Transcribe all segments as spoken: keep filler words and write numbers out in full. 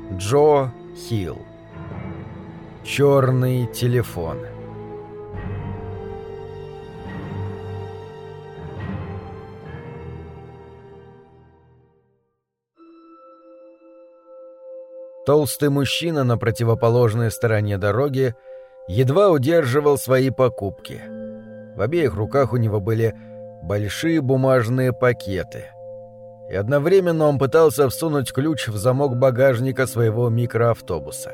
Джо Хилл. Чёрный телефон. Толстый мужчина на противоположной стороне дороги едва удерживал свои покупки. В обеих руках у него были большие бумажные пакеты. И одновременно он пытался всунуть ключ в замок багажника своего микроавтобуса.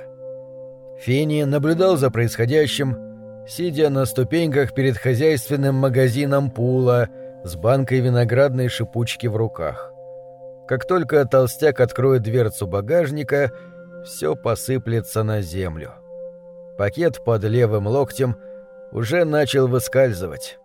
Финни наблюдал за происходящим, сидя на ступеньках перед хозяйственным магазином Пула с банкой виноградной шипучки в руках. Как только толстяк откроет дверцу багажника, все посыплется на землю. Пакет под левым локтем уже начал выскальзывать.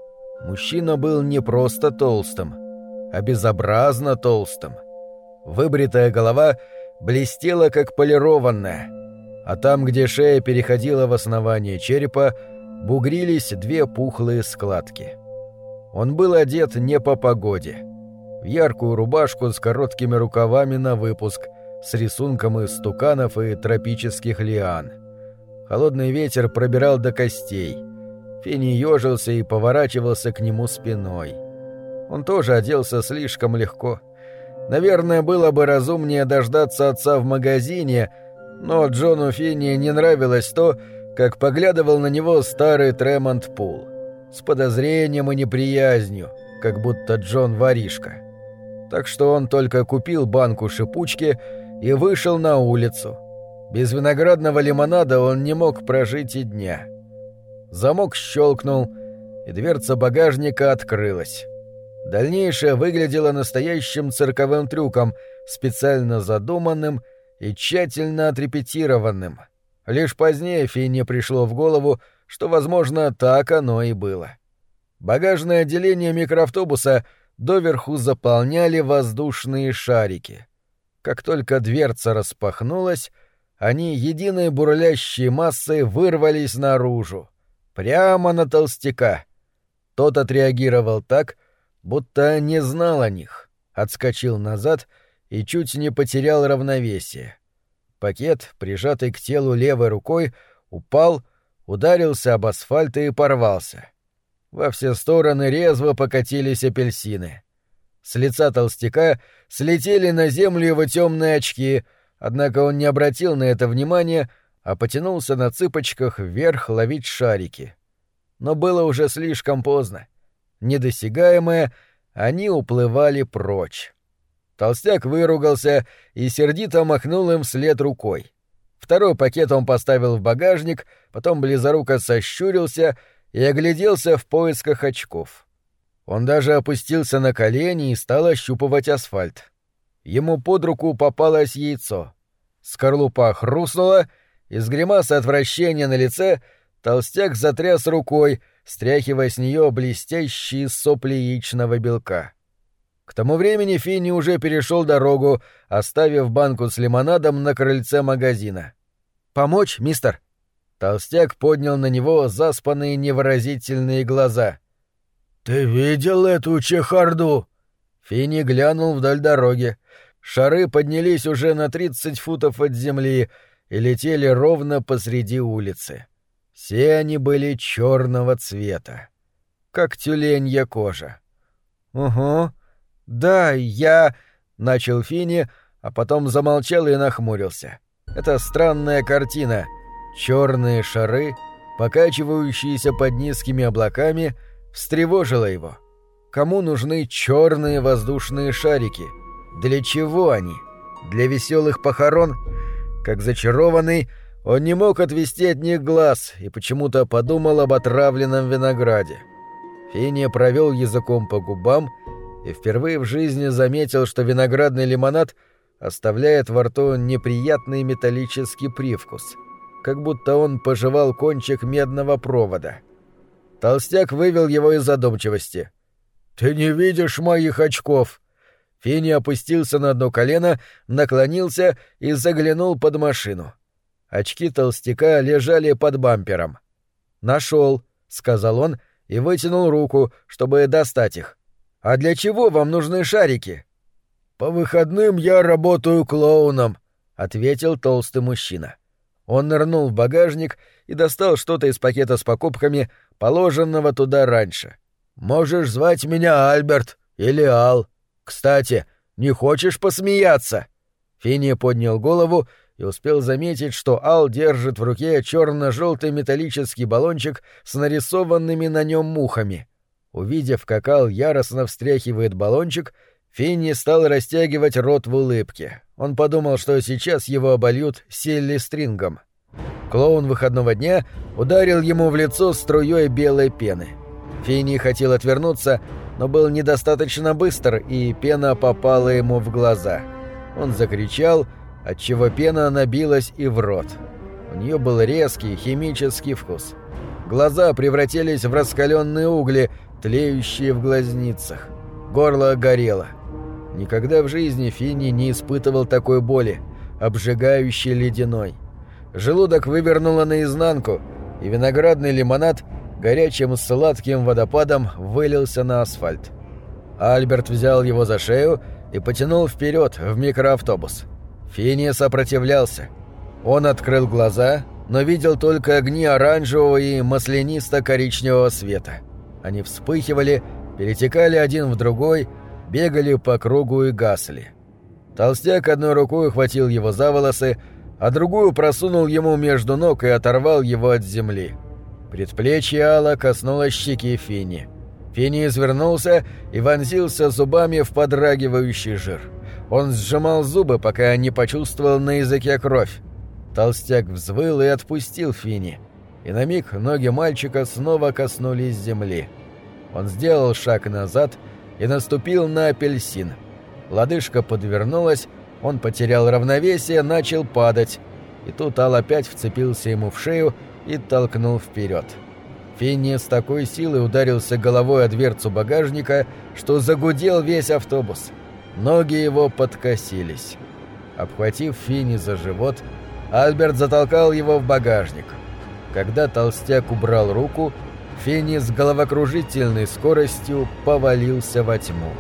Мужчина был не просто толстым, а безобразно толстым. Выбритая голова блестела, как полированная, а там, где шея переходила в основание черепа, бугрились две пухлые складки. Он был одет не по погоде. В яркую рубашку с короткими рукавами на выпуск, с рисунком из туканов и тропических лиан. Холодный ветер пробирал до костей. Финни ёжился и поворачивался к нему спиной. Он тоже оделся слишком легко. Наверное, было бы разумнее дождаться отца в магазине, но Джону Финни не нравилось то, как поглядывал на него старый Тремонт Пул. С подозрением и неприязнью, как будто Джон воришка. Так что он только купил банку шипучки и вышел на улицу. Без виноградного лимонада он не мог прожить и дня. Замок щелкнул, и дверца багажника открылась. Дальнейшее выглядело настоящим цирковым трюком, специально задуманным и тщательно отрепетированным. Лишь позднее Финни пришло в голову, что, возможно, так оно и было. Багажное отделение микроавтобуса доверху заполняли воздушные шарики. Как только дверца распахнулась, они единой бурлящей массой вырвались наружу, прямо на толстяка. Тот отреагировал так, будто не знал о них, отскочил назад и чуть не потерял равновесие. Пакет, прижатый к телу левой рукой, упал, ударился об асфальт и порвался. Во все стороны резво покатились апельсины. С лица толстяка слетели на землю его темные очки, однако он не обратил на это внимания, а потянулся на цыпочках вверх ловить шарики. Но было уже слишком поздно. Недосягаемые, они уплывали прочь. Толстяк выругался и сердито махнул им вслед рукой. Второй пакет он поставил в багажник, потом близоруко сощурился и огляделся в поисках очков. Он даже опустился на колени и стал ощупывать асфальт. Ему под руку попалось яйцо. Скорлупа хрустнула, и с гримасой отвращения на лице толстяк затряс рукой, стряхивая с нее блестящие сопли яичного белка. К тому времени Финни уже перешел дорогу, оставив банку с лимонадом на крыльце магазина. «Помочь, мистер?» Толстяк поднял на него заспанные невыразительные глаза. «Ты видел эту чехарду?» Финни глянул вдоль дороги. Шары поднялись уже на тридцать футов от земли и летели ровно посреди улицы. Все они были черного цвета, как тюленья кожа. «Угу. Да, я...» — начал Финни, а потом замолчал и нахмурился. Это странная картина. Черные шары, покачивающиеся под низкими облаками, встревожила его. Кому нужны черные воздушные шарики? Для чего они? Для веселых похорон? Как зачарованный, он не мог отвести от них глаз и почему-то подумал об отравленном винограде. Финни провел языком по губам и впервые в жизни заметил, что виноградный лимонад оставляет во рту неприятный металлический привкус, как будто он пожевал кончик медного провода. Толстяк вывел его из задумчивости. «Ты не видишь моих очков?» Финни опустился на одно колено, наклонился и заглянул под машину. Очки толстяка лежали под бампером. «Нашел», — сказал он и вытянул руку, чтобы достать их. «А для чего вам нужны шарики?» «По выходным я работаю клоуном», — ответил толстый мужчина. Он нырнул в багажник и достал что-то из пакета с покупками, положенного туда раньше. «Можешь звать меня Альберт или Ал. Кстати, не хочешь посмеяться?» Финни поднял голову и успел заметить, что Ал держит в руке черно-желтый металлический баллончик с нарисованными на нем мухами. Увидев, как Ал яростно встряхивает баллончик, Финни стал растягивать рот в улыбке. Он подумал, что сейчас его обольют силли-стрингом. Клоун выходного дня ударил ему в лицо струей белой пены. Финни хотел отвернуться, но был недостаточно быстр, и пена попала ему в глаза. Он закричал, отчего пена набилась и в рот. У нее был резкий химический вкус. Глаза превратились в раскаленные угли, тлеющие в глазницах. Горло горело. Никогда в жизни Финни не испытывал такой боли, обжигающей ледяной. Желудок вывернуло наизнанку, и виноградный лимонад горячим сладким водопадом вылился на асфальт. Альберт взял его за шею и потянул вперед в микроавтобус. Финни сопротивлялся. Он открыл глаза, но видел только огни оранжевого и маслянисто-коричневого света. Они вспыхивали, перетекали один в другой, бегали по кругу и гасли. Толстяк одной рукой ухватил его за волосы, а другую просунул ему между ног и оторвал его от земли. Предплечье Алла коснулось щеки Финни. Финни извернулся и вонзился зубами в подрагивающий жир. Он сжимал зубы, пока не почувствовал на языке кровь. Толстяк взвыл и отпустил Финни, и на миг ноги мальчика снова коснулись земли. Он сделал шаг назад и наступил на апельсин. Лодыжка подвернулась, он потерял равновесие, начал падать, и тут Ал опять вцепился ему в шею и толкнул вперед. Финни с такой силой ударился головой о дверцу багажника, что загудел весь автобус. Ноги его подкосились. Обхватив Финни за живот, Альберт затолкал его в багажник. Когда толстяк убрал руку, Финни с головокружительной скоростью повалился во тьму.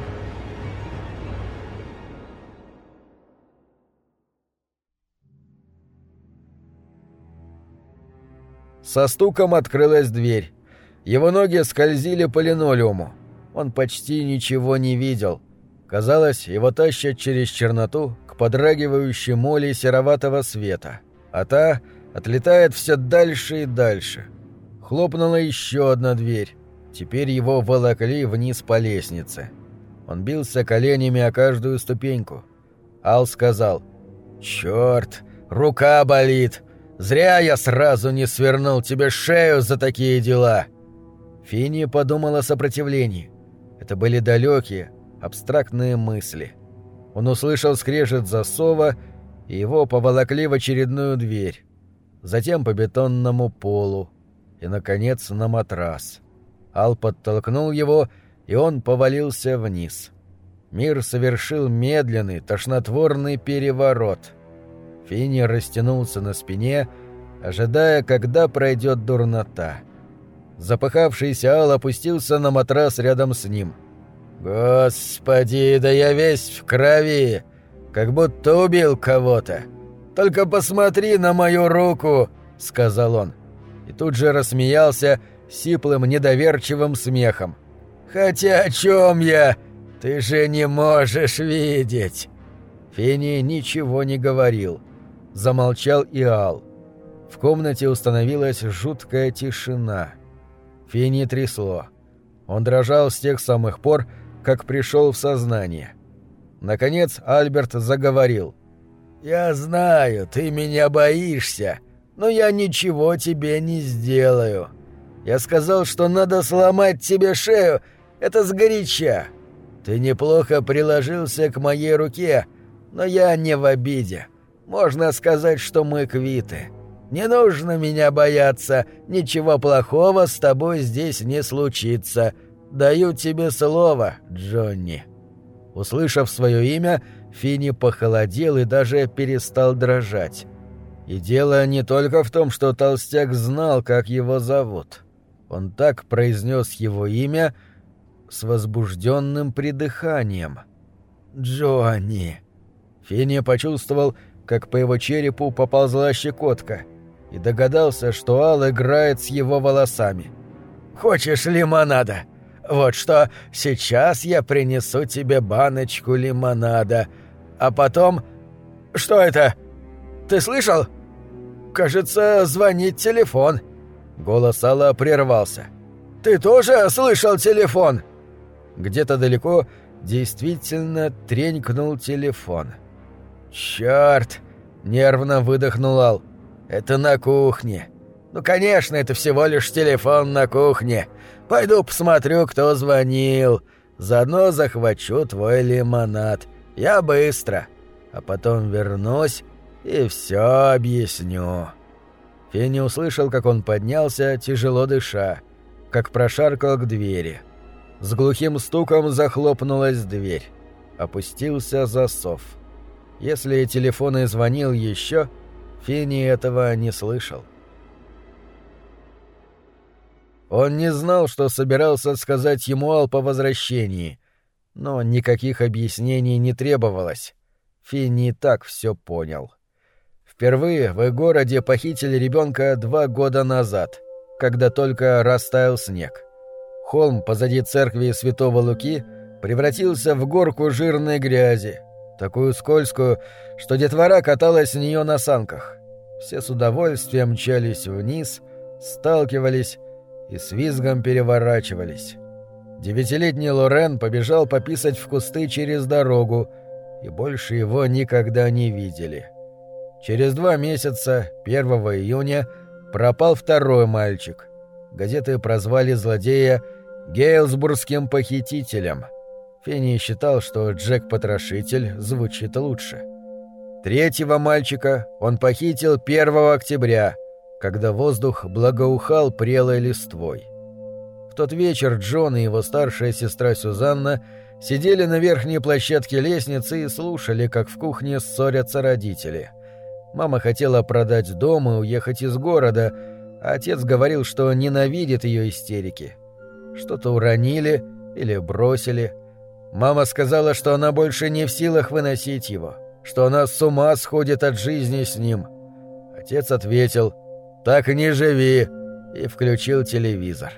Со стуком открылась дверь. Его ноги скользили по линолеуму. Он почти ничего не видел. Казалось, его тащат через черноту к подрагивающей моли сероватого света, а та отлетает все дальше и дальше. Хлопнула еще одна дверь. Теперь его волокли вниз по лестнице. Он бился коленями о каждую ступеньку. Ал сказал: «Черт, рука болит! Зря я сразу не свернул тебе шею за такие дела!» Финни подумал о сопротивлении. Это были далекие, абстрактные мысли. Он услышал скрежет засова, и его поволокли в очередную дверь. Затем по бетонному полу. И, наконец, на матрас. Ал подтолкнул его, и он повалился вниз. Мир совершил медленный, тошнотворный переворот. Финни растянулся на спине, ожидая, когда пройдет дурнота. Запыхавшийся Ал опустился на матрас рядом с ним. «Господи, да я весь в крови, как будто убил кого-то. Только посмотри на мою руку», — сказал он. И тут же рассмеялся сиплым недоверчивым смехом. «Хотя о чем я? Ты же не можешь видеть!» Финни ничего не говорил. Замолчал и Ал. В комнате установилась жуткая тишина. Финни трясло. Он дрожал с тех самых пор, как пришел в сознание. Наконец Альберт заговорил. «Я знаю, ты меня боишься, но я ничего тебе не сделаю. Я сказал, что надо сломать тебе шею, это сгоряча. Ты неплохо приложился к моей руке, но я не в обиде. Можно сказать, что мы квиты. Не нужно меня бояться, ничего плохого с тобой здесь не случится. Даю тебе слово, Джонни». Услышав свое имя, Финни похолодел и даже перестал дрожать. И дело не только в том, что толстяк знал, как его зовут. Он так произнес его имя с возбужденным придыханием. «Джонни». Финни почувствовал, как по его черепу поползла щекотка, и догадался, что Ал играет с его волосами. «Хочешь лимонада? Вот что, сейчас я принесу тебе баночку лимонада, а потом... Что это? Ты слышал? Кажется, звонит телефон». Голос Алла прервался. «Ты тоже слышал телефон?» Где-то далеко действительно тренькнул телефон. «Чёрт!» — нервно выдохнул Ал. «Это на кухне. Ну, конечно, это всего лишь телефон на кухне. Пойду посмотрю, кто звонил. Заодно захвачу твой лимонад. Я быстро. А потом вернусь и всё объясню». Фенни услышал, как он поднялся, тяжело дыша, как прошаркал к двери. С глухим стуком захлопнулась дверь. Опустился засов. Если телефон и звонил еще, Фенни этого не слышал. Он не знал, что собирался сказать ему Ал по возвращении, но никаких объяснений не требовалось. Фенни и так все понял. Впервые в их городе похитили ребенка два года назад, когда только растаял снег. Холм позади церкви Святого Луки превратился в горку жирной грязи, такую скользкую, что детвора каталась с нее на санках. Все с удовольствием мчались вниз, сталкивались и с визгом переворачивались. Девятилетний Лорен побежал пописать в кусты через дорогу, и больше его никогда не видели. Через два месяца, первого июня, пропал второй мальчик. Газеты прозвали злодея Гейлсбургским похитителем. Фенни считал, что Джек-потрошитель звучит лучше. Третьего мальчика он похитил первого октября, когда воздух благоухал прелой листвой. В тот вечер Джон и его старшая сестра Сюзанна сидели на верхней площадке лестницы и слушали, как в кухне ссорятся родители. Мама хотела продать дом и уехать из города, а отец говорил, что ненавидит ее истерики. Что-то уронили или бросили. Мама сказала, что она больше не в силах выносить его, что она с ума сходит от жизни с ним. Отец ответил: «Так не живи», и включил телевизор.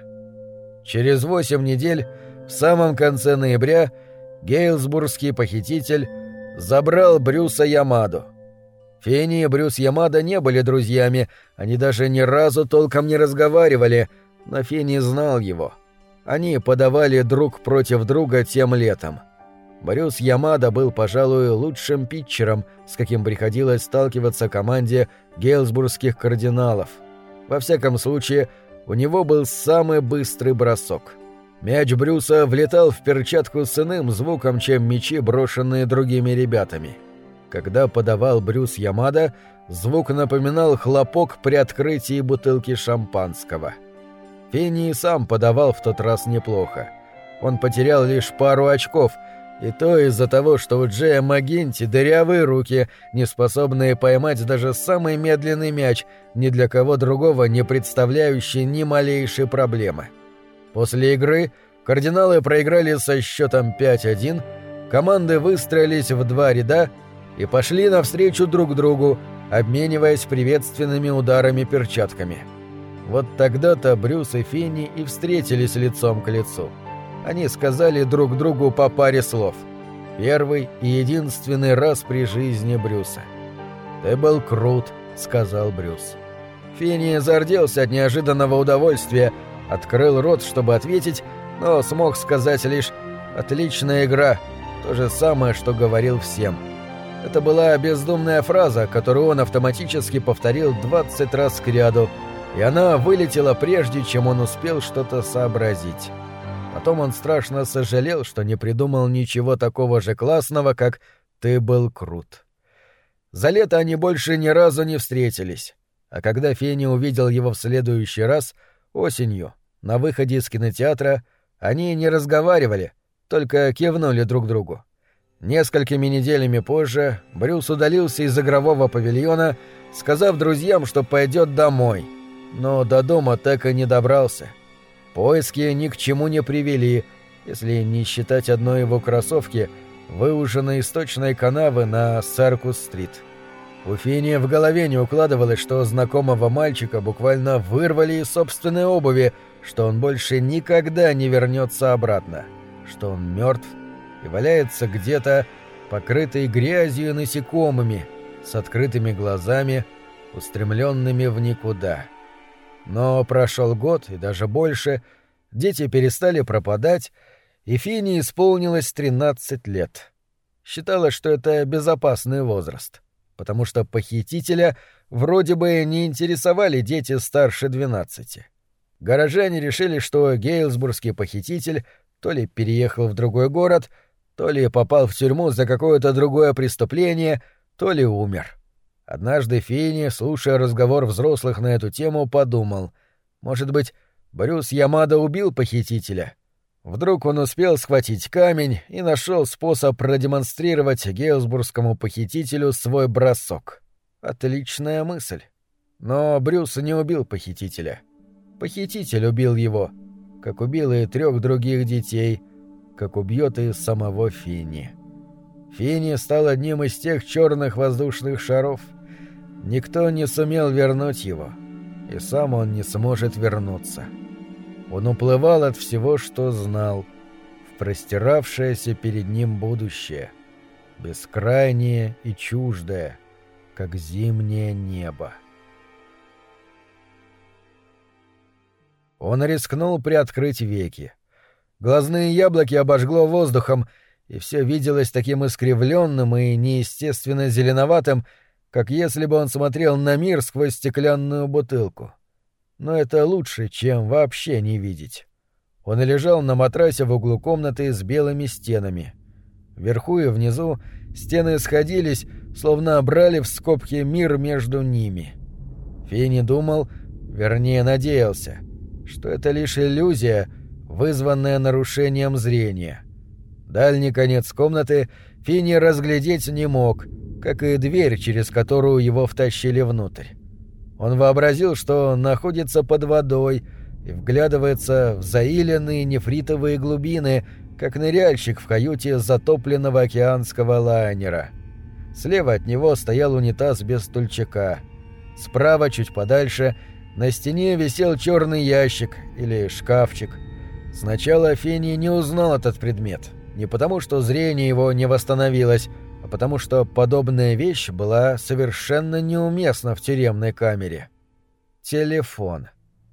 Через восемь недель, в самом конце ноября, Гейлсбургский похититель забрал Брюса Ямаду. Фенни и Брюс Ямада не были друзьями, они даже ни разу толком не разговаривали, но Фенни знал его. Они подавали друг против друга тем летом. Брюс Ямада был, пожалуй, лучшим питчером, с каким приходилось сталкиваться команде гейлсбургских кардиналов. Во всяком случае, у него был самый быстрый бросок. Мяч Брюса влетал в перчатку с иным звуком, чем мячи, брошенные другими ребятами. Когда подавал Брюс Ямада, звук напоминал хлопок при открытии бутылки шампанского. Фенни и сам подавал в тот раз неплохо. Он потерял лишь пару очков, и то из-за того, что у Джея Магинти дырявые руки, не способные поймать даже самый медленный мяч, ни для кого другого не представляющий ни малейшей проблемы. После игры кардиналы проиграли со счетом пять один, команды выстроились в два ряда и пошли навстречу друг другу, обмениваясь приветственными ударами перчатками. Вот тогда-то Брюс и Фенни и встретились лицом к лицу. Они сказали друг другу по паре слов. Первый и единственный раз при жизни Брюса. «Ты был крут», — сказал Брюс. Фенни зарделся от неожиданного удовольствия, открыл рот, чтобы ответить, но смог сказать лишь «отличная игра», то же самое, что говорил всем. Это была бездумная фраза, которую он автоматически повторил двадцать раз кряду, и она вылетела прежде, чем он успел что-то сообразить. Потом он страшно сожалел, что не придумал ничего такого же классного, как «ты был крут». За лето они больше ни разу не встретились, а когда Фенни увидел его в следующий раз, осенью, на выходе из кинотеатра, они не разговаривали, только кивнули друг другу. Несколькими неделями позже Брюс удалился из игрового павильона, сказав друзьям, что пойдет домой, но до дома так и не добрался. Поиски ни к чему не привели, если не считать одной его кроссовки, выуженной из сточной канавы на Саркус-стрит. У Фини в голове не укладывалось, что знакомого мальчика буквально вырвали из собственной обуви, что он больше никогда не вернется обратно, что он мертв и валяется где-то, покрытый грязью и насекомыми, с открытыми глазами, устремленными в никуда. Но прошел год и даже больше, дети перестали пропадать, и Фине исполнилось тринадцать лет. Считалось, что это безопасный возраст, потому что похитителя вроде бы не интересовали дети старше двенадцати. Горожане решили, что гейлсбургский похититель то ли переехал в другой город, то ли попал в тюрьму за какое-то другое преступление, то ли умер. Однажды Финни, слушая разговор взрослых на эту тему, подумал, может быть, Брюс Ямада убил похитителя? Вдруг он успел схватить камень и нашел способ продемонстрировать гейлсбургскому похитителю свой бросок. Отличная мысль. Но Брюс не убил похитителя. Похититель убил его, как убил и трех других детей, как убьет и самого Финни. Финни стал одним из тех черных воздушных шаров. Никто не сумел вернуть его, и сам он не сможет вернуться. Он уплывал от всего, что знал, в простиравшееся перед ним будущее, бескрайнее и чуждое, как зимнее небо. Он рискнул приоткрыть веки. Глазные яблоки обожгло воздухом, и все виделось таким искривленным и неестественно зеленоватым, как если бы он смотрел на мир сквозь стеклянную бутылку. Но это лучше, чем вообще не видеть. Он лежал на матрасе в углу комнаты с белыми стенами. Вверху и внизу стены сходились, словно брали в скобки мир между ними. Финни думал, вернее надеялся, что это лишь иллюзия, вызванная нарушением зрения. Дальний конец комнаты Финни разглядеть не мог, как и дверь, через которую его втащили внутрь. Он вообразил, что находится под водой и вглядывается в заиленные нефритовые глубины, как ныряльщик в каюте затопленного океанского лайнера. Слева от него стоял унитаз без стульчака. Справа, чуть подальше, на стене висел черный ящик или шкафчик. Сначала Финни не узнал этот предмет, не потому что зрение его не восстановилось, а потому что подобная вещь была совершенно неуместна в тюремной камере. Телефон.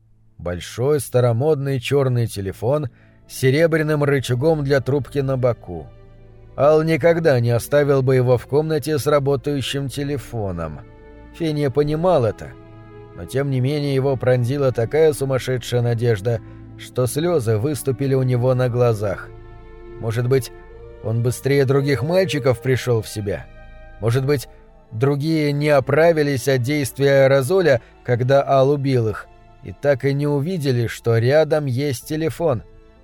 Большой старомодный черный телефон с серебряным рычагом для трубки на боку. Ал никогда не оставил бы его в комнате с работающим телефоном. Финни понимал это, но тем не менее его пронзила такая сумасшедшая надежда, что слезы выступили у него на глазах. Может быть, он быстрее других мальчиков пришел в себя? Может быть, другие не оправились от действия аэрозоля, когда Ал убил их, и так и не увидели, что рядом есть телефон?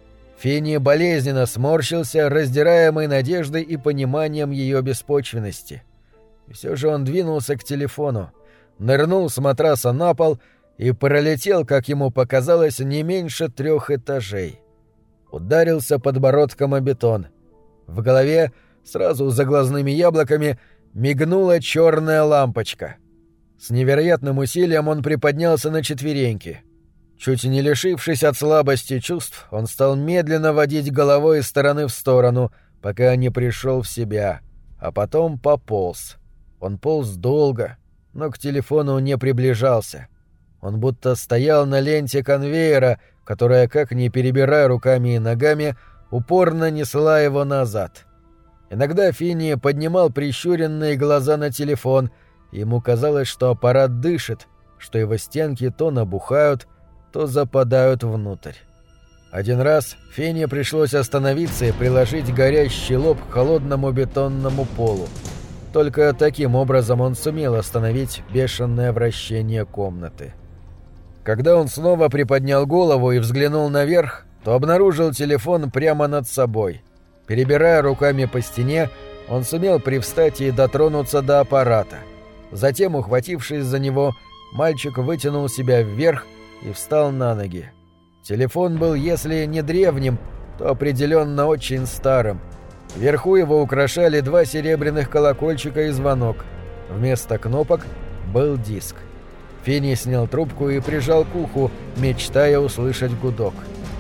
Финни болезненно сморщился, раздираемый надеждой и пониманием ее беспочвенности. И все же он двинулся к телефону, нырнул с матраса на пол и пролетел, как ему показалось, не меньше трех этажей. Ударился подбородком о бетон. В голове, сразу за глазными яблоками, мигнула черная лампочка. С невероятным усилием он приподнялся на четвереньки. Чуть не лишившись от слабости чувств, он стал медленно водить головой из стороны в сторону, пока не пришел в себя, а потом пополз. Он полз долго, но к телефону не приближался. Он будто стоял на ленте конвейера, которая, как ни перебирая руками и ногами, упорно несла его назад. Иногда Финни поднимал прищуренные глаза на телефон, и ему казалось, что аппарат дышит, что его стенки то набухают, то западают внутрь. Один раз Финни пришлось остановиться и приложить горящий лоб к холодному бетонному полу. Только таким образом он сумел остановить бешеное вращение комнаты. Когда он снова приподнял голову и взглянул наверх, то обнаружил телефон прямо над собой. Перебирая руками по стене, он сумел привстать и дотронуться до аппарата. Затем, ухватившись за него, мальчик вытянул себя вверх и встал на ноги. Телефон был, если не древним, то определенно очень старым. Вверху его украшали два серебряных колокольчика и звонок. Вместо кнопок был диск. Финни снял трубку и прижал к уху, мечтая услышать гудок.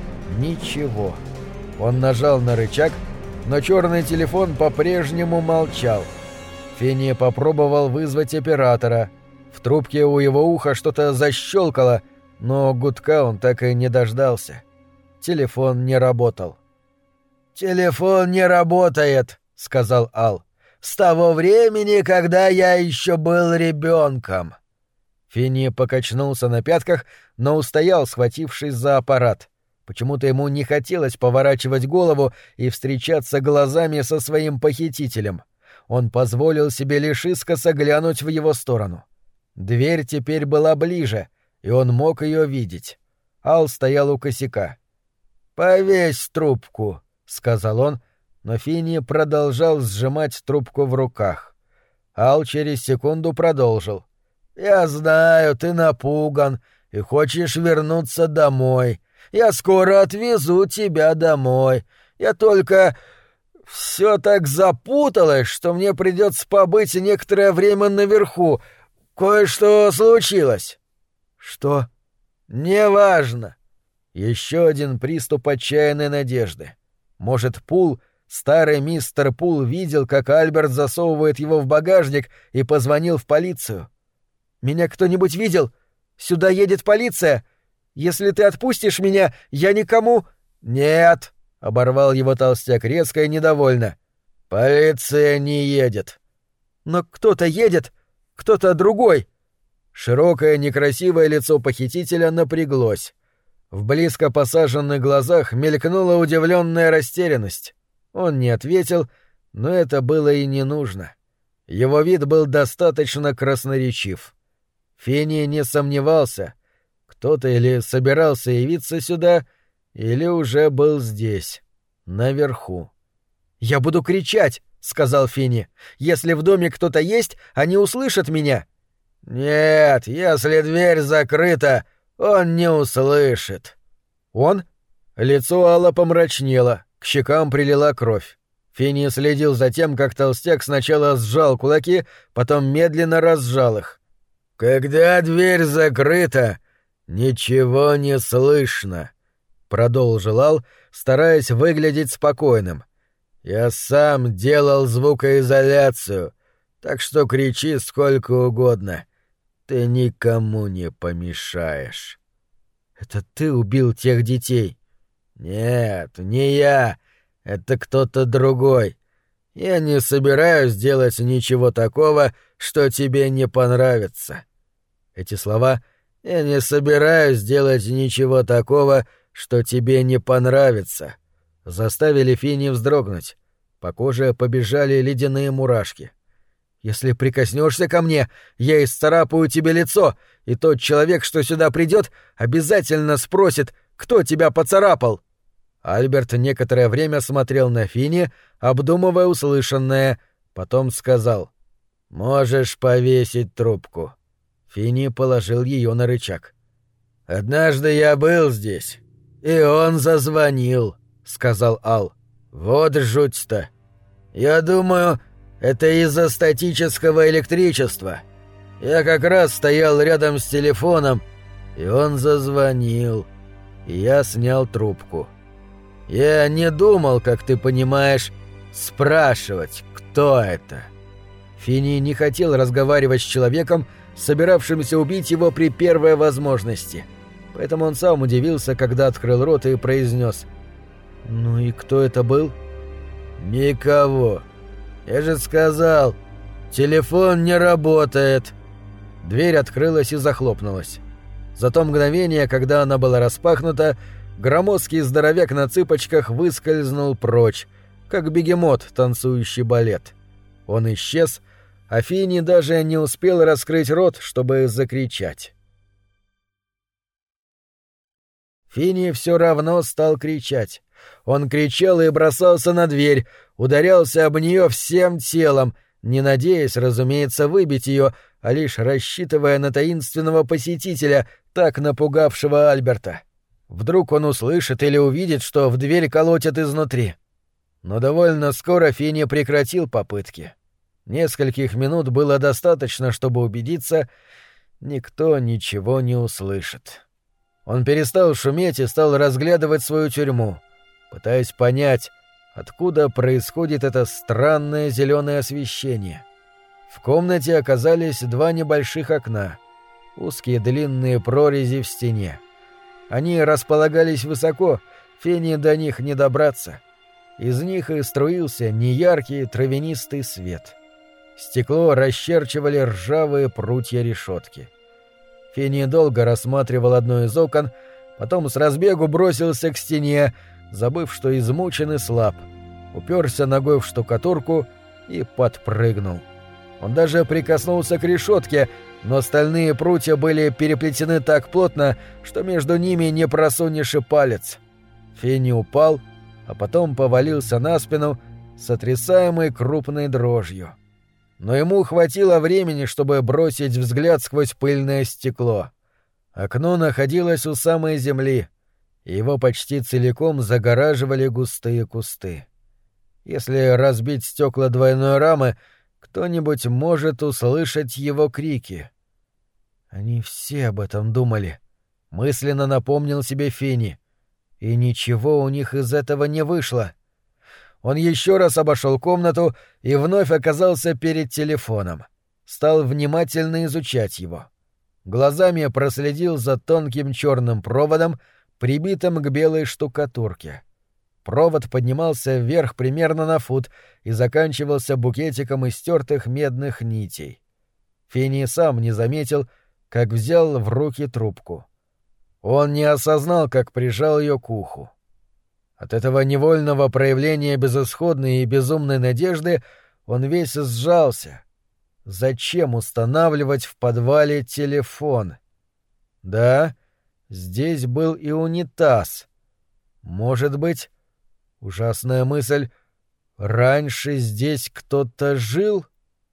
Ничего. Он нажал на рычаг, но черный телефон по-прежнему молчал. Финни попробовал вызвать оператора. В трубке у его уха что-то защелкало, но гудка он так и не дождался. Телефон не работал. «Телефон не работает», — сказал Ал. «С того времени, когда я еще был ребенком». Финни покачнулся на пятках, но устоял, схватившись за аппарат. Почему-то ему не хотелось поворачивать голову и встречаться глазами со своим похитителем. Он позволил себе лишь искоса глянуть в его сторону. Дверь теперь была ближе, и он мог ее видеть. Ал стоял у косяка. «Повесь трубку», — сказал он, но Финни продолжал сжимать трубку в руках. Ал через секунду продолжил. «Я знаю, ты напуган и хочешь вернуться домой. Я скоро отвезу тебя домой. Я только... все так запуталось, что мне придется побыть некоторое время наверху. Кое-что случилось». «Что?» «Неважно». Еще один приступ отчаянной надежды. Может, Пул, старый мистер Пул, видел, как Альберт засовывает его в багажник и позвонил в полицию. «Меня кто-нибудь видел? Сюда едет полиция. Если ты отпустишь меня, я никому...» «Нет», — оборвал его толстяк резко и недовольно. «Полиция не едет». «Но кто-то едет, кто-то другой». Широкое некрасивое лицо похитителя напряглось. В близко посаженных глазах мелькнула удивленная растерянность. Он не ответил, но это было и не нужно. Его вид был достаточно красноречив. Финни не сомневался. Кто-то или собирался явиться сюда, или уже был здесь, наверху. «Я буду кричать», — сказал Финни. «Если в доме кто-то есть, они услышат меня». «Нет, если дверь закрыта, он не услышит». «Он?» Лицо Алла помрачнело, к щекам прилила кровь. Финни следил за тем, как толстяк сначала сжал кулаки, потом медленно разжал их. «Когда дверь закрыта, ничего не слышно», — продолжил Ал, стараясь выглядеть спокойным. «Я сам делал звукоизоляцию, так что кричи сколько угодно. Ты никому не помешаешь». «Это ты убил тех детей?» «Нет, не я. Это кто-то другой. Я не собираюсь делать ничего такого, что тебе не понравится». Эти слова «я не собираюсь делать ничего такого, что тебе не понравится» заставили Финни вздрогнуть. По коже побежали ледяные мурашки. «Если прикоснешься ко мне, я исцарапаю тебе лицо, и тот человек, что сюда придет, обязательно спросит, кто тебя поцарапал». Альберт некоторое время смотрел на Финни, обдумывая услышанное, потом сказал: «Можешь повесить трубку». Финни положил ее на рычаг. «Однажды я был здесь, и он зазвонил», — сказал Ал. «Вот жуть-то. Я думаю, это из-за статического электричества. Я как раз стоял рядом с телефоном, и он зазвонил, и я снял трубку. Я не думал, как ты понимаешь, спрашивать, кто это». Финни не хотел разговаривать с человеком, собиравшимся убить его при первой возможности. Поэтому он сам удивился, когда открыл рот и произнес: «Ну и кто это был?» «Никого. Я же сказал, телефон не работает». Дверь открылась и захлопнулась. За то мгновение, когда она была распахнута, громоздкий здоровяк на цыпочках выскользнул прочь, как бегемот, танцующий балет. Он исчез, а Финни даже не успел раскрыть рот, чтобы закричать. Финни все равно стал кричать. Он кричал и бросался на дверь, ударялся об нее всем телом, не надеясь, разумеется, выбить ее, а лишь рассчитывая на таинственного посетителя, так напугавшего Альберта. Вдруг он услышит или увидит, что в дверь колотят изнутри. Но довольно скоро Финни прекратил попытки. Нескольких минут было достаточно, чтобы убедиться, никто ничего не услышит. Он перестал шуметь и стал разглядывать свою тюрьму, пытаясь понять, откуда происходит это странное зеленое освещение. В комнате оказались два небольших окна, узкие длинные прорези в стене. Они располагались высоко, Фене до них не добраться. Из них и струился неяркий травянистый свет. Стекло расчерчивали ржавые прутья решетки. Фене долго рассматривал одно из окон, потом с разбегу бросился к стене, забыв, что измучен и слаб, уперся ногой в штукатурку и подпрыгнул. Он даже прикоснулся к решетке, но стальные прутья были переплетены так плотно, что между ними не просунешь и палец. Фене упал, а потом повалился на спину, сотрясаемый крупной дрожью. Но ему хватило времени, чтобы бросить взгляд сквозь пыльное стекло. Окно находилось у самой земли, и его почти целиком загораживали густые кусты. Если разбить стекла двойной рамы, кто-нибудь может услышать его крики. Они все об этом думали, мысленно напомнил себе Фене. И ничего у них из этого не вышло. Он еще раз обошел комнату и вновь оказался перед телефоном. Стал внимательно изучать его. Глазами проследил за тонким черным проводом, прибитым к белой штукатурке. Провод поднимался вверх примерно на фут и заканчивался букетиком из стертых медных нитей. Фене сам не заметил, как взял в руки трубку. Он не осознал, как прижал ее к уху. От этого невольного проявления безысходной и безумной надежды он весь сжался. Зачем устанавливать в подвале телефон? Да, здесь был и унитаз. Может быть, ужасная мысль, раньше здесь кто-то жил?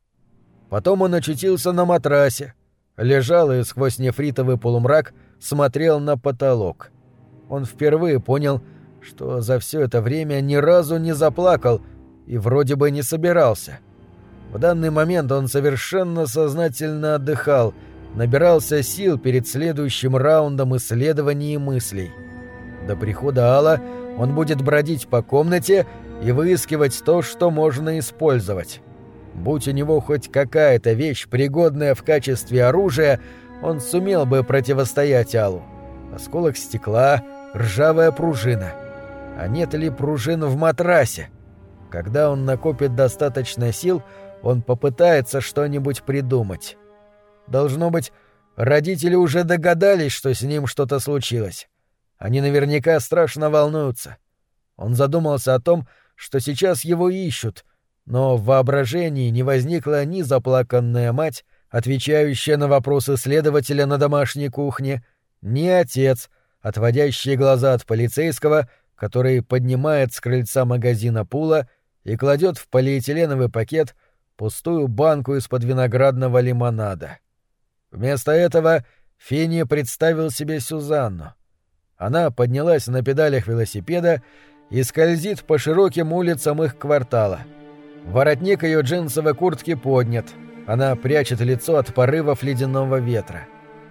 Потом он очутился на матрасе, лежал и сквозь нефритовый полумрак смотрел на потолок. Он впервые понял, что за все это время ни разу не заплакал и вроде бы не собирался. В данный момент он совершенно сознательно отдыхал, набирался сил перед следующим раундом исследований мыслей. До прихода Алла он будет бродить по комнате и выискивать то, что можно использовать. Будь у него хоть какая-то вещь, пригодная в качестве оружия, он сумел бы противостоять Аллу. Осколок стекла, ржавая пружина. А нет ли пружин в матрасе? Когда он накопит достаточно сил, он попытается что-нибудь придумать. Должно быть, родители уже догадались, что с ним что-то случилось. Они наверняка страшно волнуются. Он задумался о том, что сейчас его ищут, но в воображении не возникла ни заплаканная мать, отвечающая на вопросы следователя на домашней кухне, ни отец, отводящий глаза от полицейского, который поднимает с крыльца магазина Пула и кладет в полиэтиленовый пакет пустую банку из-под виноградного лимонада. Вместо этого Фене представил себе Сюзанну. Она поднялась на педалях велосипеда и скользит по широким улицам их квартала. Воротник ее джинсовой куртки поднят. Она прячет лицо от порывов ледяного ветра.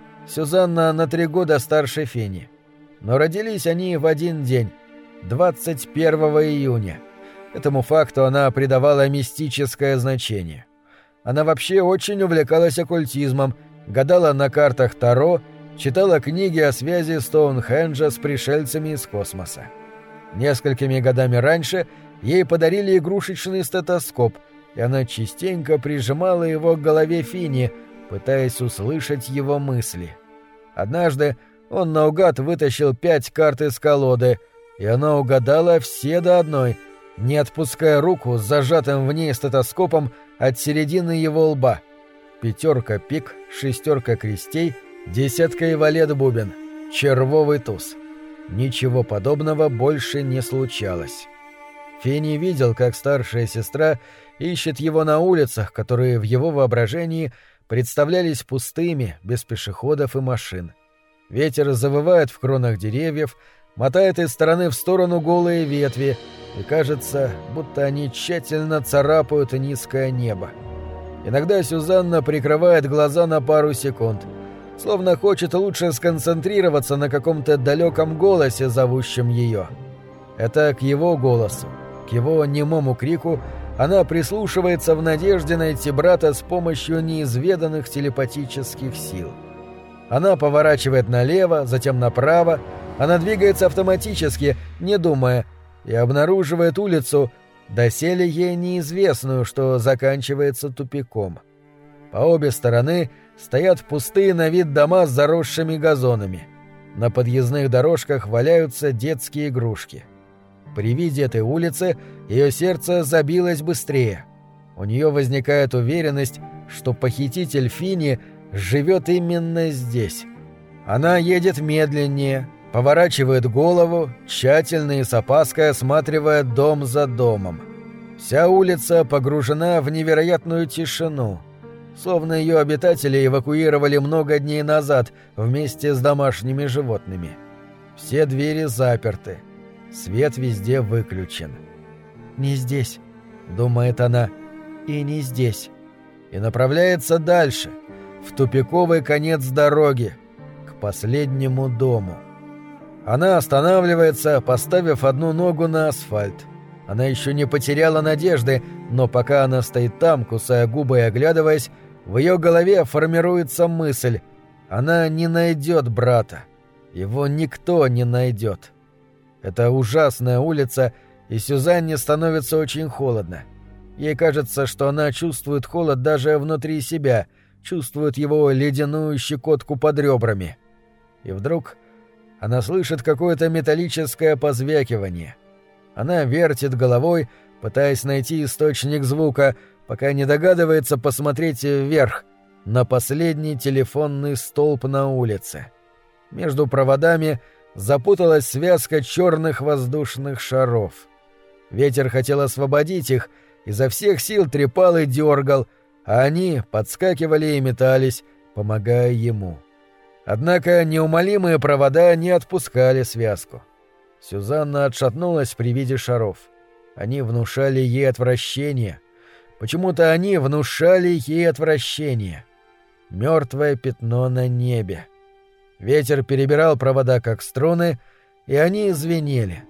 Сюзанна на три года старше Фени. Но родились они в один день, двадцать первого июня. Этому факту она придавала мистическое значение. Она вообще очень увлекалась оккультизмом, гадала на картах Таро, читала книги о связи Стоунхенджа с пришельцами из космоса. Несколькими годами раньше ей подарили игрушечный стетоскоп, и она частенько прижимала его к голове Фини, пытаясь услышать его мысли. Однажды он наугад вытащил пять карт из колоды, и она угадала все до одной, не отпуская руку с зажатым в ней стетоскопом от середины его лба. Пятерка пик, шестерка крестей, десятка и валет бубен, червовый туз. Ничего подобного больше не случалось. Фени видел, как старшая сестра ищет его на улицах, которые в его воображении представлялись пустыми, без пешеходов и машин. Ветер завывает в кронах деревьев, мотает из стороны в сторону голые ветви, и кажется, будто они тщательно царапают низкое небо. Иногда Сюзанна прикрывает глаза на пару секунд, словно хочет лучше сконцентрироваться на каком-то далеком голосе, зовущем ее. Это к его голосу, к его немому крику она прислушивается в надежде найти брата с помощью неизведанных телепатических сил. Она поворачивает налево, затем направо, она двигается автоматически, не думая, и обнаруживает улицу, доселе ей неизвестную, что заканчивается тупиком. По обе стороны стоят пустые на вид дома с заросшими газонами. На подъездных дорожках валяются детские игрушки. При виде этой улицы ее сердце забилось быстрее. У нее возникает уверенность, что похититель Финни живет именно здесь. Она едет медленнее, поворачивает голову, тщательно и с опаской осматривая дом за домом. Вся улица погружена в невероятную тишину, словно ее обитатели эвакуировали много дней назад вместе с домашними животными. Все двери заперты, свет везде выключен. «Не здесь», — думает она, — «и не здесь», и направляется дальше, в тупиковый конец дороги, к последнему дому. Она останавливается, поставив одну ногу на асфальт. Она еще не потеряла надежды, но пока она стоит там, кусая губы и оглядываясь, в ее голове формируется мысль: она не найдет брата. Его никто не найдет. Это ужасная улица, и Сюзанне становится очень холодно. Ей кажется, что она чувствует холод даже внутри себя, чувствует его ледяную щекотку под ребрами. И вдруг она слышит какое-то металлическое позвякивание. Она вертит головой, пытаясь найти источник звука, пока не догадывается посмотреть вверх, на последний телефонный столб на улице. Между проводами запуталась связка черных воздушных шаров. Ветер хотел освободить их, изо всех сил трепал и дергал, а они подскакивали и метались, помогая ему. Однако неумолимые провода не отпускали связку. Сюзанна отшатнулась при виде шаров. Они внушали ей отвращение. Почему-то они внушали ей отвращение. Мертвое пятно на небе. Ветер перебирал провода как струны, и они звенели.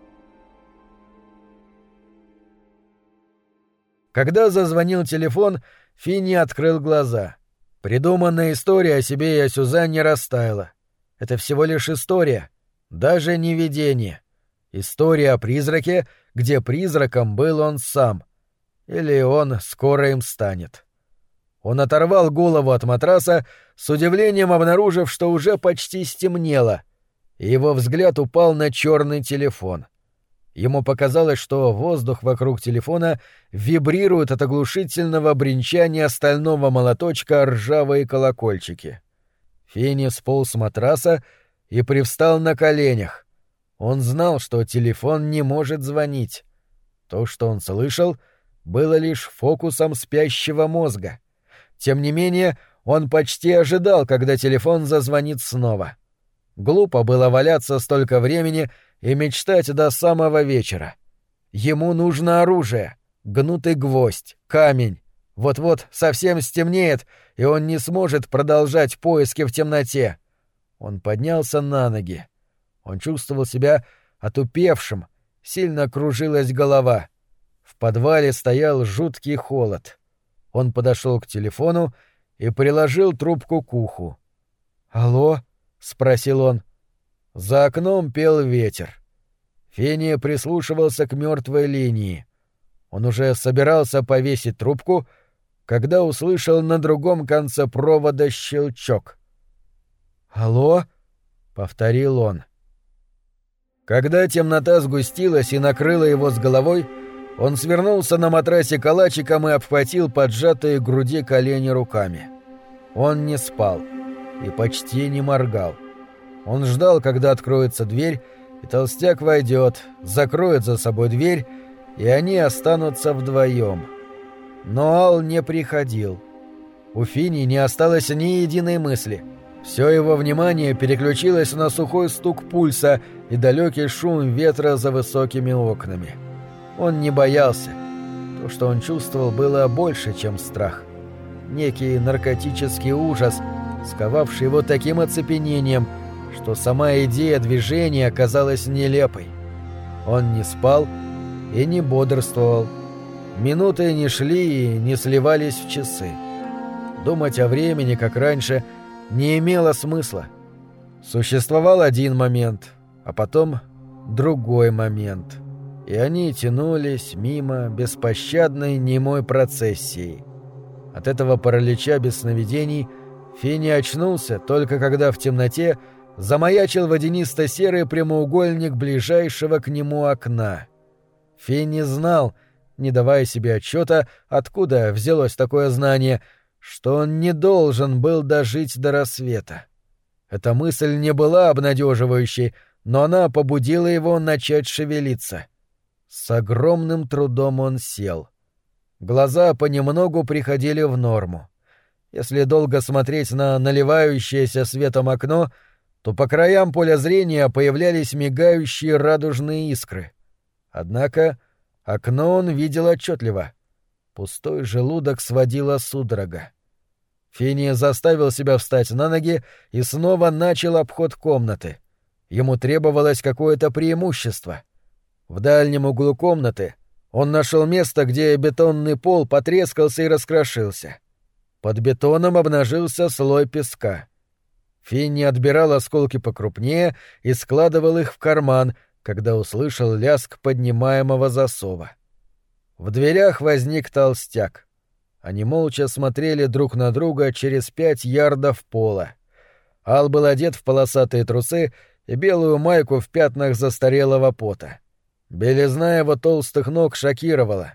Когда зазвонил телефон, Финни открыл глаза. Придуманная история о себе и о Сюзанне растаяла. Это всего лишь история, даже не видение. История о призраке, где призраком был он сам. Или он скоро им станет. Он оторвал голову от матраса, с удивлением обнаружив, что уже почти стемнело, и его взгляд упал на черный телефон. Ему показалось, что воздух вокруг телефона вибрирует от оглушительного бренчания стального молоточка ржавые колокольчики. Финни сполз с матраса и привстал на коленях. Он знал, что телефон не может звонить. То, что он слышал, было лишь фокусом спящего мозга. Тем не менее, он почти ожидал, когда телефон зазвонит снова. Глупо было валяться столько времени и мечтать до самого вечера. Ему нужно оружие, гнутый гвоздь, камень. Вот-вот совсем стемнеет, и он не сможет продолжать поиски в темноте. Он поднялся на ноги. Он чувствовал себя отупевшим, сильно кружилась голова. В подвале стоял жуткий холод. Он подошел к телефону и приложил трубку к уху. «Алло?» — спросил он. За окном пел ветер. Финни прислушивался к мертвой линии. Он уже собирался повесить трубку, когда услышал на другом конце провода щелчок. «Алло?» — повторил он. Когда темнота сгустилась и накрыла его с головой, он свернулся на матрасе калачиком и обхватил поджатые к груди колени руками. Он не спал и почти не моргал. Он ждал, когда откроется дверь, и толстяк войдет, закроет за собой дверь, и они останутся вдвоем. Но Ал не приходил. У Финни не осталось ни единой мысли. Все его внимание переключилось на сухой стук пульса и далекий шум ветра за высокими окнами. Он не боялся. То, что он чувствовал, было больше, чем страх. некий наркотический ужас, сковавший его таким оцепенением, что сама идея движения оказалась нелепой. Он не спал и не бодрствовал. Минуты не шли и не сливались в часы. Думать о времени, как раньше, не имело смысла. Существовал один момент, а потом другой момент. И они тянулись мимо беспощадной немой процессией. От этого паралича без сновидений Финни очнулся только когда в темноте замаячил водянисто-серый прямоугольник ближайшего к нему окна. Финни знал, не давая себе отчета, откуда взялось такое знание, что он не должен был дожить до рассвета. Эта мысль не была обнадеживающей, но она побудила его начать шевелиться. С огромным трудом он сел. Глаза понемногу приходили в норму. Если долго смотреть на наливающееся светом окно, то по краям поля зрения появлялись мигающие радужные искры. Однако окно он видел отчетливо. Пустой желудок сводила судорога. Финни заставил себя встать на ноги и снова начал обход комнаты. Ему требовалось какое-то преимущество. В дальнем углу комнаты он нашел место, где бетонный пол потрескался и раскрошился. Под бетоном обнажился слой песка. Финни отбирал осколки покрупнее и складывал их в карман, когда услышал лязг поднимаемого засова. В дверях возник толстяк. Они молча смотрели друг на друга через пять ярдов пола. Ал был одет в полосатые трусы и белую майку в пятнах застарелого пота. Белизна его толстых ног шокировала.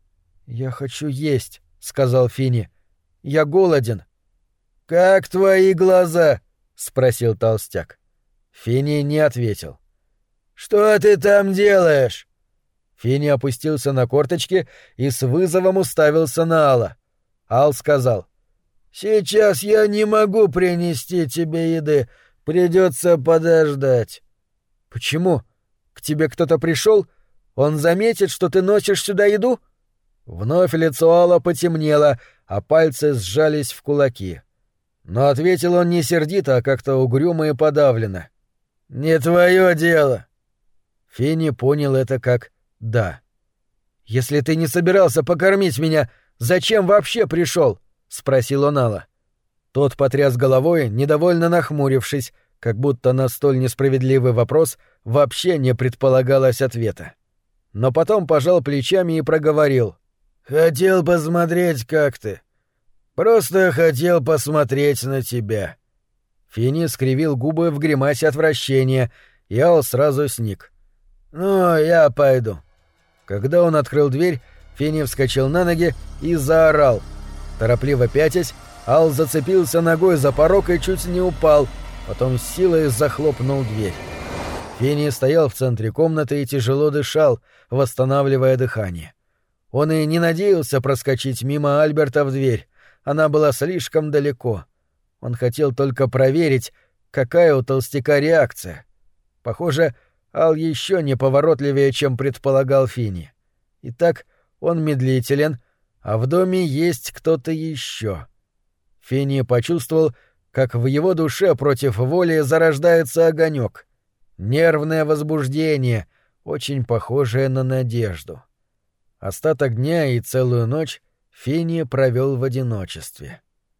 «Я хочу есть», — сказал Финни. «Я голоден». «Как твои глаза?» — спросил толстяк. Финни не ответил. «Что ты там делаешь?» Финни опустился на корточки и с вызовом уставился на Алла. Ал сказал: «Сейчас я не могу принести тебе еды. Придется подождать». «Почему? К тебе кто-то пришел? Он заметит, что ты носишь сюда еду?» Вновь лицо Алла потемнело, а пальцы сжались в кулаки. Но ответил он не сердито, а как-то угрюмо и подавленно. «Не твое дело». Финни понял это как «да». «Если ты не собирался покормить меня, зачем вообще пришел?» — спросил он Алла. Тот потряс головой, недовольно нахмурившись, как будто на столь несправедливый вопрос вообще не предполагалось ответа. Но потом пожал плечами и проговорил: «Хотел посмотреть, как ты. Просто хотел посмотреть на тебя». Финни скривил губы в гримасе отвращения, и Ал сразу сник. «Ну, я пойду». Когда он открыл дверь, Финни вскочил на ноги и заорал. Торопливо пятясь, Ал зацепился ногой за порог и чуть не упал, потом с силой захлопнул дверь. Финни стоял в центре комнаты и тяжело дышал, восстанавливая дыхание. Он и не надеялся проскочить мимо Альберта в дверь, она была слишком далеко. Он хотел только проверить, какая у толстяка реакция. Похоже, Ал еще неповоротливее, чем предполагал Финни. Итак, он медлителен, а в доме есть кто-то еще. Финни почувствовал, как в его душе против воли зарождается огонек. Нервное возбуждение, очень похожее на надежду. Остаток дня и целую ночь Финни провел в одиночестве.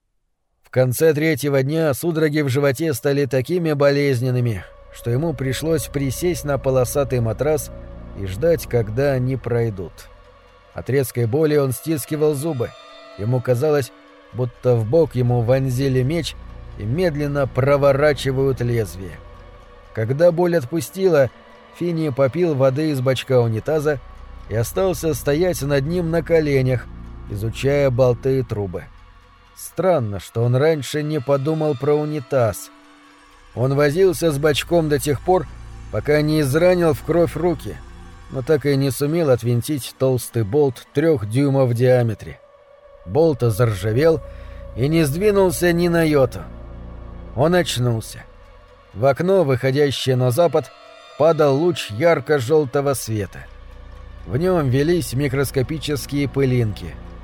В конце третьего дня судороги в животе стали такими болезненными, что ему пришлось присесть на полосатый матрас и ждать, когда они пройдут. От резкой боли он стискивал зубы. Ему казалось, будто в бок ему вонзили меч и медленно проворачивают лезвие. Когда боль отпустила, Финни попил воды из бачка унитаза и остался стоять над ним на коленях, изучая болты и трубы. Странно, что он раньше не подумал про унитаз. Он возился с бачком до тех пор, пока не изранил в кровь руки, но так и не сумел отвинтить толстый болт трех дюймов в диаметре. Болт заржавел и не сдвинулся ни на йоту. Он очнулся. В окно, выходящее на запад, падал луч ярко-желтого света. В нем велись микроскопические пылинки.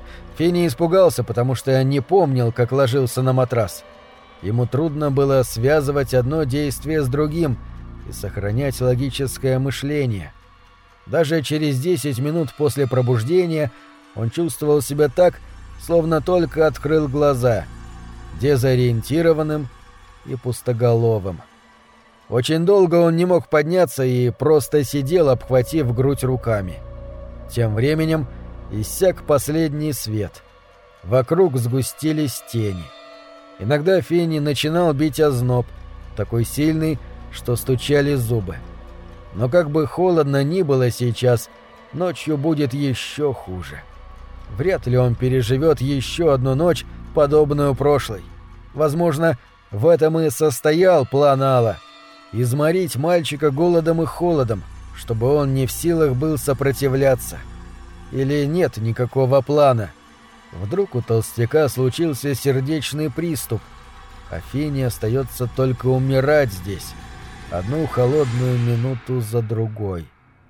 Финни испугался, потому что не помнил, как ложился на матрас. Ему трудно было связывать одно действие с другим и сохранять логическое мышление. Даже через десять минут после пробуждения он чувствовал себя так, словно только открыл глаза, дезориентированным и пустоголовым. Очень долго он не мог подняться и просто сидел, обхватив грудь руками. Тем временем иссяк последний свет. Вокруг сгустились тени. Иногда Финни начинал бить озноб, такой сильный, что стучали зубы. Но как бы холодно ни было сейчас, ночью будет еще хуже. Вряд ли он переживет еще одну ночь, подобную прошлой. Возможно, в этом и состоял план Алла — изморить мальчика голодом и холодом, чтобы он не в силах был сопротивляться. Или нет никакого плана? Вдруг у толстяка случился сердечный приступ, а Финни остается только умирать здесь, одну холодную минуту за другой.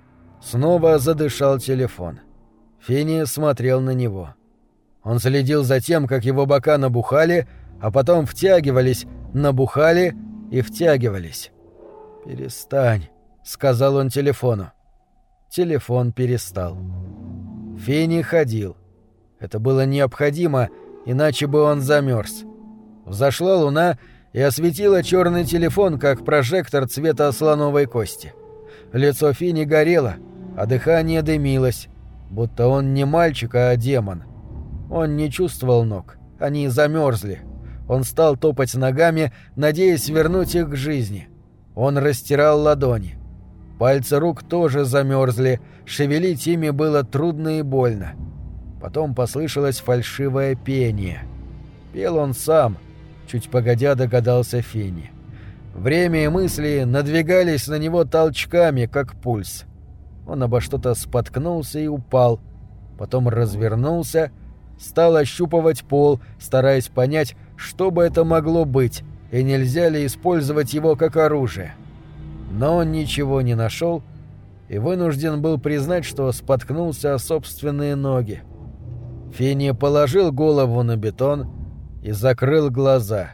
Снова задышал телефон. Финни смотрел на него. Он следил за тем, как его бока набухали, а потом втягивались, набухали и втягивались. «Перестань», — сказал он телефону. Телефон перестал. Финни ходил. Это было необходимо, иначе бы он замерз. Взошла луна и осветила черный телефон, как прожектор цвета слоновой кости. Лицо Финни горело, а дыхание дымилось, будто он не мальчик, а демон. Он не чувствовал ног, они замерзли. Он стал топать ногами, надеясь вернуть их к жизни. Он растирал ладони. Пальцы рук тоже замерзли, шевелить ими было трудно и больно. Потом послышалось фальшивое пение. Пел он сам, чуть погодя догадался Финни. Время и мысли надвигались на него толчками, как пульс. Он обо что-то споткнулся и упал. Потом развернулся, стал ощупывать пол, стараясь понять, что бы это могло быть, и нельзя ли использовать его как оружие. Но он ничего не нашел и вынужден был признать, что споткнулся о собственные ноги. Финни положил голову на бетон и закрыл глаза.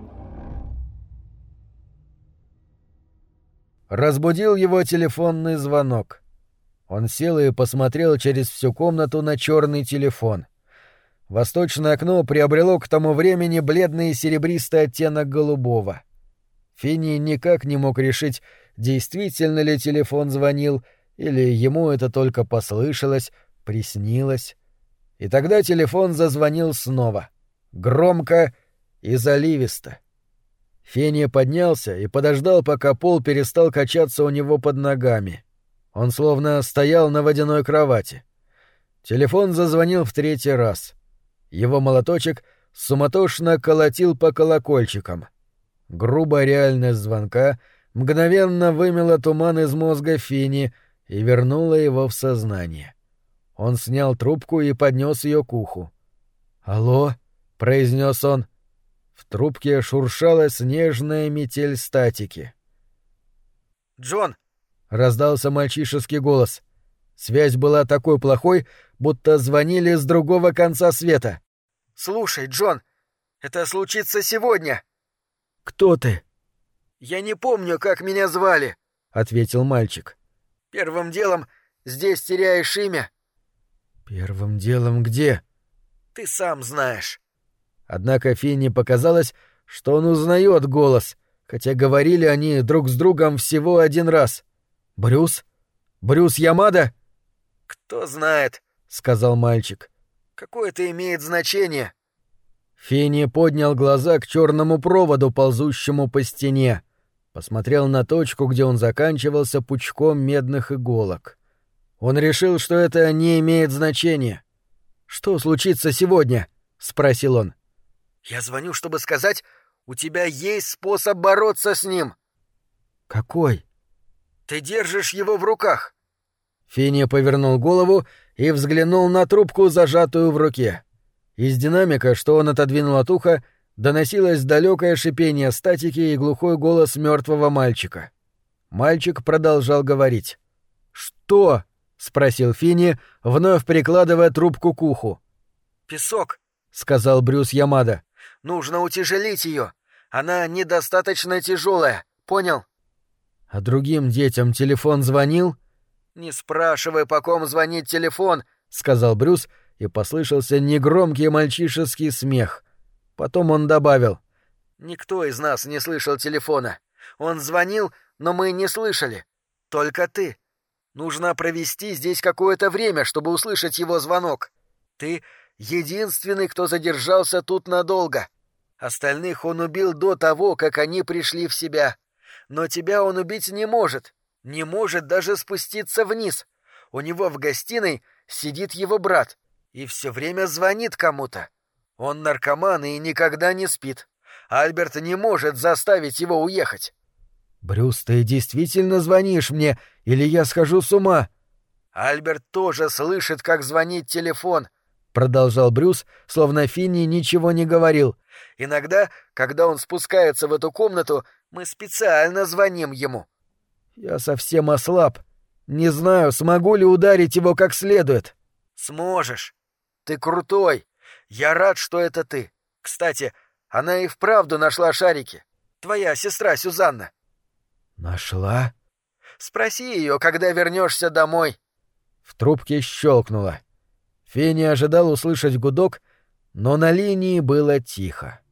Разбудил его телефонный звонок. Он сел и посмотрел через всю комнату на черный телефон. Восточное окно приобрело к тому времени бледный серебристый оттенок голубого. Финни никак не мог решить, действительно ли телефон звонил, или ему это только послышалось, приснилось. И тогда телефон зазвонил снова, громко и заливисто. Финни поднялся и подождал, пока пол перестал качаться у него под ногами. Он словно стоял на водяной кровати. Телефон зазвонил в третий раз. Его молоточек суматошно колотил по колокольчикам. Грубая реальность звонка мгновенно вымела туман из мозга Финни и вернула его в сознание. Он снял трубку и поднес ее к уху. «Алло», — произнес он. В трубке шуршала снежная метель статики. «Джон!» — раздался мальчишеский голос. Связь была такой плохой, будто звонили с другого конца света. «Слушай, Джон, это случится сегодня!» «Кто ты?» «Я не помню, как меня звали», — ответил мальчик. «Первым делом здесь теряешь имя». «Первым делом где?» «Ты сам знаешь». Однако Финни показалось, что он узнает голос, хотя говорили они друг с другом всего один раз. «Брюс? Брюс Ямада?» «Кто знает», — сказал мальчик. «Какое это имеет значение?» Финни поднял глаза к черному проводу, ползущему по стене. Посмотрел на точку, где он заканчивался пучком медных иголок. Он решил, что это не имеет значения. «Что случится сегодня?» — спросил он. «Я звоню, чтобы сказать, у тебя есть способ бороться с ним». «Какой?» «Ты держишь его в руках». Финни повернул голову и взглянул на трубку, зажатую в руке. Из динамика, что он отодвинул от уха, доносилось далекое шипение статики и глухой голос мертвого мальчика. Мальчик продолжал говорить. «Что?» — спросил Финни, вновь прикладывая трубку к уху. «Песок», — сказал Брюс Ямада. «Нужно утяжелить ее. Она недостаточно тяжелая, понял?» «А другим детям телефон звонил?» «Не спрашивай, по ком звонит телефон», — сказал Брюс, и послышался негромкий мальчишеский смех. Потом он добавил: «Никто из нас не слышал телефона. Он звонил, но мы не слышали. Только ты. Нужно провести здесь какое-то время, чтобы услышать его звонок. Ты единственный, кто задержался тут надолго. Остальных он убил до того, как они пришли в себя. Но тебя он убить не может. Не может даже спуститься вниз. У него в гостиной сидит его брат и все время звонит кому-то. Он наркоман и никогда не спит. Альберт не может заставить его уехать». «Брюс, ты действительно звонишь мне, или я схожу с ума?» «Альберт тоже слышит, как звонит телефон», — продолжал Брюс, словно Финни ничего не говорил. «Иногда, когда он спускается в эту комнату, мы специально звоним ему». «Я совсем ослаб. Не знаю, смогу ли ударить его как следует». «Сможешь. Ты крутой. Я рад, что это ты. Кстати, она и вправду нашла шарики. Твоя сестра Сюзанна». «Нашла?» «Спроси ее, когда вернешься домой». В трубке щелкнуло. Финни ожидал услышать гудок, но на линии было тихо.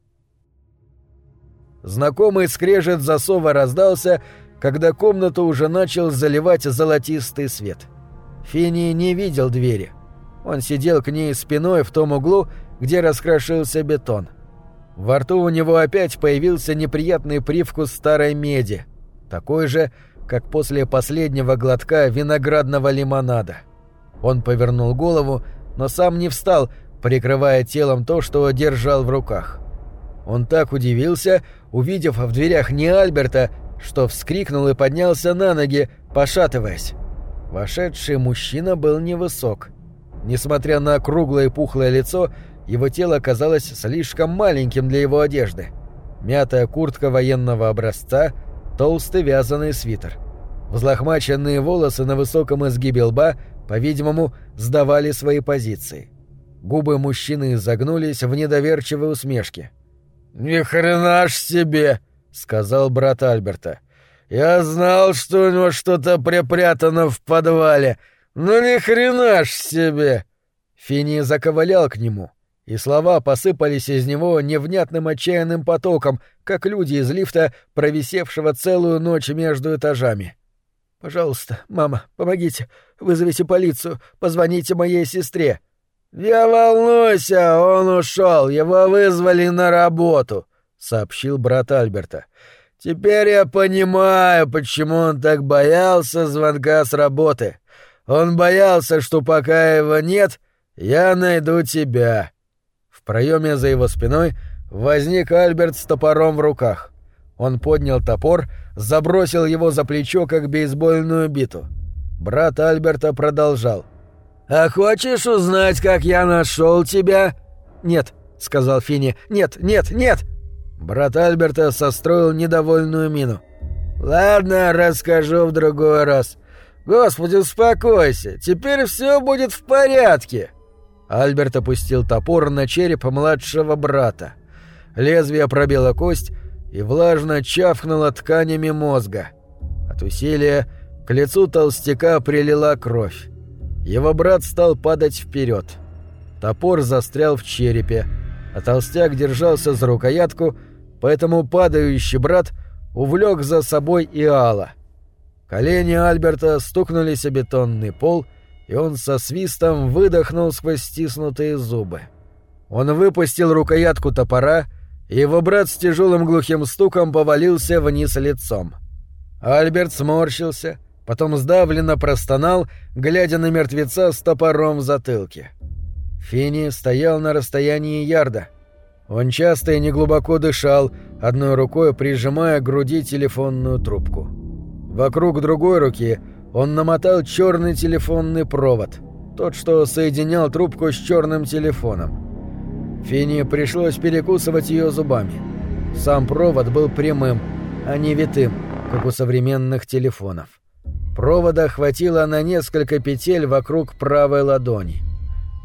Знакомый скрежет засова раздался, когда комнату уже начал заливать золотистый свет. Финни не видел двери. Он сидел к ней спиной в том углу, где раскрошился бетон. Во рту у него опять появился неприятный привкус старой меди, такой же, как после последнего глотка виноградного лимонада. Он повернул голову, но сам не встал, прикрывая телом то, что держал в руках. Он так удивился, увидев в дверях не Альберта, что вскрикнул и поднялся на ноги, пошатываясь. Вошедший мужчина был невысок. Несмотря на круглое и пухлое лицо, его тело казалось слишком маленьким для его одежды. Мятая куртка военного образца, толстый вязаный свитер. Взлохмаченные волосы на высоком изгибе лба, по-видимому, сдавали свои позиции. Губы мужчины изогнулись в недоверчивой усмешке. «Ни хрена ж себе!» — сказал брат Альберта. «Я знал, что у него что-то припрятано в подвале. Ну ни хрена ж себе!» Финни заковылял к нему, и слова посыпались из него невнятным отчаянным потоком, как люди из лифта, провисевшего целую ночь между этажами. «Пожалуйста, мама, помогите, вызовите полицию, позвоните моей сестре». «Не волнуйся, он ушел, его вызвали на работу», — сообщил брат Альберта. «Теперь я понимаю, почему он так боялся звонка с работы. Он боялся, что пока его нет, я найду тебя». В проеме за его спиной возник Альберт с топором в руках. Он поднял топор, забросил его за плечо, как бейсбольную биту. Брат Альберта продолжал. «А хочешь узнать, как я нашел тебя?» «Нет», — сказал Финни. «Нет, нет, нет!» Брат Альберта состроил недовольную мину. «Ладно, расскажу в другой раз. Господи, успокойся, теперь все будет в порядке». Альберт опустил топор на череп младшего брата. Лезвие пробило кость и влажно чавкнуло тканями мозга. От усилия к лицу толстяка прилила кровь. Его брат стал падать вперед. Топор застрял в черепе, а толстяк держался за рукоятку, поэтому падающий брат увлек за собой и Алла. Колени Альберта стукнулись о бетонный пол, и он со свистом выдохнул сквозь стиснутые зубы. Он выпустил рукоятку топора, и его брат с тяжелым глухим стуком повалился вниз лицом. Альберт сморщился, потом сдавленно простонал, глядя на мертвеца с топором в затылке. Финни стоял на расстоянии ярда. Он часто и неглубоко дышал, одной рукой прижимая к груди телефонную трубку. Вокруг другой руки он намотал черный телефонный провод, тот, что соединял трубку с черным телефоном. Финни пришлось перекусывать ее зубами. Сам провод был прямым, а не витым, как у современных телефонов. Провода хватило на несколько петель вокруг правой ладони.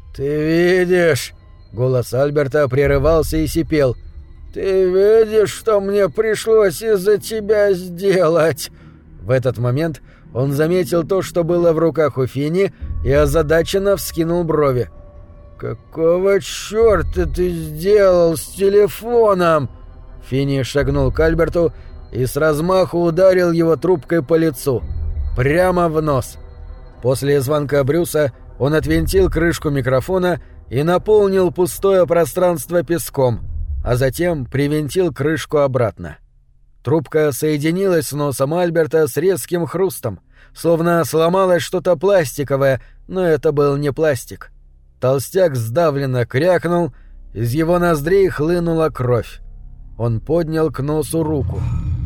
«Ты видишь?» — голос Альберта прерывался и сипел. «Ты видишь, что мне пришлось из-за тебя сделать?» В этот момент он заметил то, что было в руках у Фини, и озадаченно вскинул брови. «Какого чёрта ты сделал с телефоном?» Фини шагнул к Альберту и с размаху ударил его трубкой по лицу. Прямо в нос. После звонка Брюса он отвинтил крышку микрофона и наполнил пустое пространство песком, а затем привинтил крышку обратно. Трубка соединилась с носом Альберта с резким хрустом, словно сломалось что-то пластиковое, но это был не пластик. Толстяк сдавленно крякнул, из его ноздрей хлынула кровь. Он поднял к носу руку.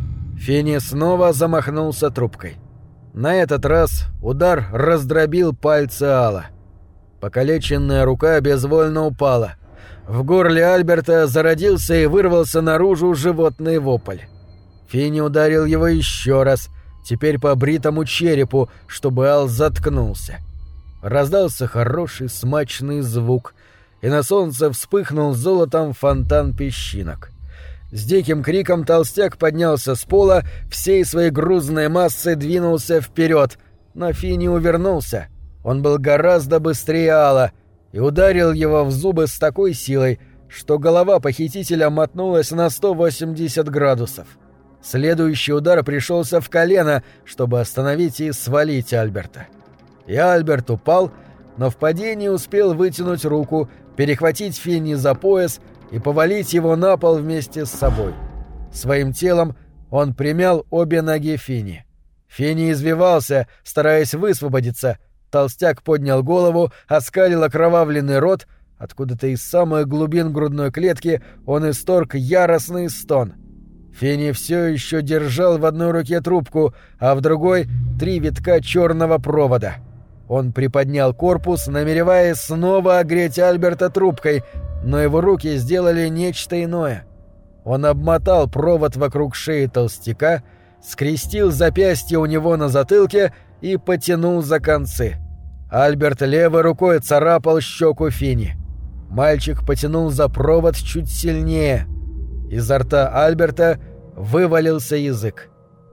Фини снова замахнулся трубкой. На этот раз удар раздробил пальцы Алла. Покалеченная рука безвольно упала. В горле Альберта зародился и вырвался наружу животный вопль. Фини ударил его еще раз, теперь по бритому черепу, чтобы Ал заткнулся. Раздался хороший смачный звук, и на солнце вспыхнул золотом фонтан песчинок. С диким криком толстяк поднялся с пола, всей своей грузной массой двинулся вперед, но Фини увернулся. Он был гораздо быстрее Алла и ударил его в зубы с такой силой, что голова похитителя мотнулась на сто восемьдесят градусов. Следующий удар пришелся в колено, чтобы остановить и свалить Альберта. И Альберт упал, но в падении успел вытянуть руку, перехватить Фини за пояс и повалить его на пол вместе с собой. Своим телом он примял обе ноги Фини. Фини извивался, стараясь высвободиться. Толстяк поднял голову, оскалил окровавленный рот. Откуда-то из самых глубин грудной клетки он исторг яростный стон. Фини все еще держал в одной руке трубку, а в другой — три витка черного провода. Он приподнял корпус, намереваясь снова огреть Альберта трубкой, но его руки сделали нечто иное. Он обмотал провод вокруг шеи толстяка, скрестил запястье у него на затылке и потянул за концы. Альберт левой рукой царапал щеку Фини. Мальчик потянул за провод чуть сильнее. Изо рта Альберта вывалился язык.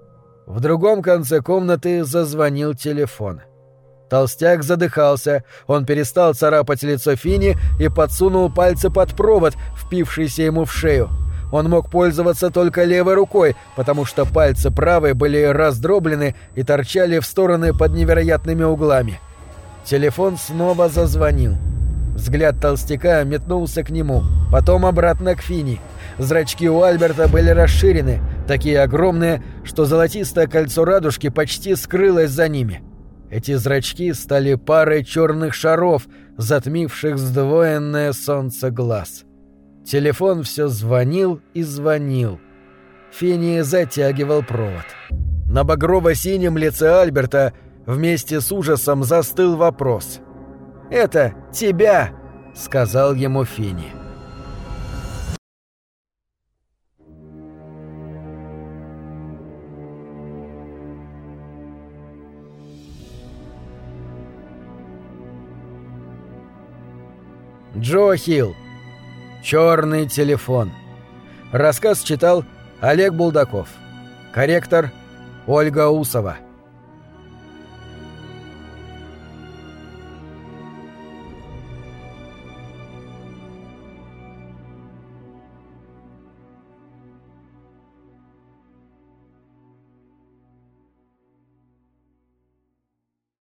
В другом конце комнаты зазвонил телефон. Толстяк задыхался, он перестал царапать лицо Фини и подсунул пальцы под провод, впившийся ему в шею. Он мог пользоваться только левой рукой, потому что пальцы правой были раздроблены и торчали в стороны под невероятными углами. Телефон снова зазвонил. Взгляд толстяка метнулся к нему, потом обратно к Фини. Зрачки у Альберта были расширены, такие огромные, что золотистое кольцо радужки почти скрылось за ними. Эти зрачки стали парой черных шаров, затмивших сдвоенное солнце глаз. Телефон все звонил и звонил. Фини затягивал провод. На багрово-синем лице Альберта вместе с ужасом застыл вопрос. «Это тебя!» — сказал ему Фини. Джо Хилл. «Черный телефон». Рассказ читал Олег Булдаков. Корректор Ольга Усова.